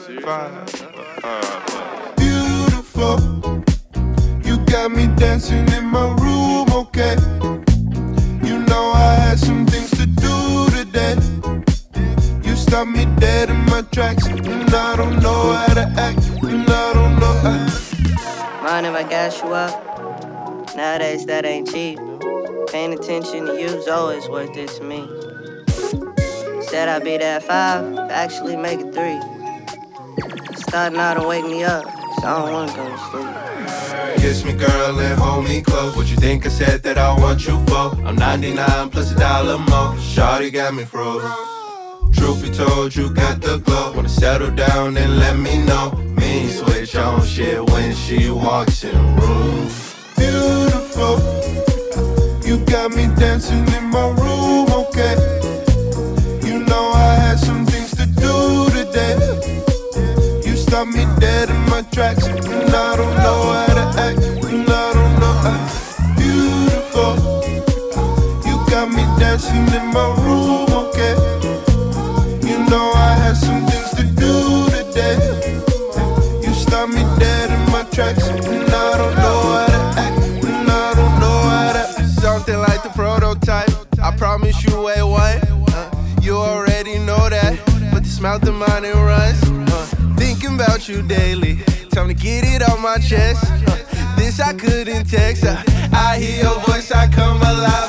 Beautiful, you got me dancing in my room, okay? You know I had some things to do today. You stopped me dead in my tracks, and I don't know how to act, and I don't know how. Mind if I gas you up? Nowadays that ain't cheap. Paying attention to you's always worth it to me. Said I'd be there at 5, actually make it 3. Starting out to wake me up, so I don't wanna go to sleep. Kiss me, girl, and hold me close. What you think I said that I want you for? I'm 99 plus $1 more. Shawty got me froze. Truth be told, you got the glow. Wanna settle down and let me know. Me switch on shit when she walks in the room. Beautiful, you got me dancing in my room, okay? You know I had some things to do today. You stopped me dead in my tracks, and I don't know how to act, and I don't know how. Beautiful, you got me dancing in my room, okay? You know I had some things to do today. You stopped me dead in my tracks, and I don't know how to act, and I don't know how to. Something like the prototype, I promise you A1. You already know that, but this mouth of mine it runs. Thinking about you daily, time to get it off my chest. This I couldn't text. I hear your voice, I come alive.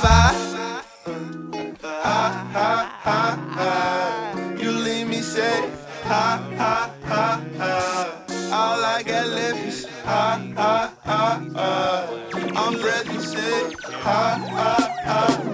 You leave me safe. All I got left is I'm breathing safe.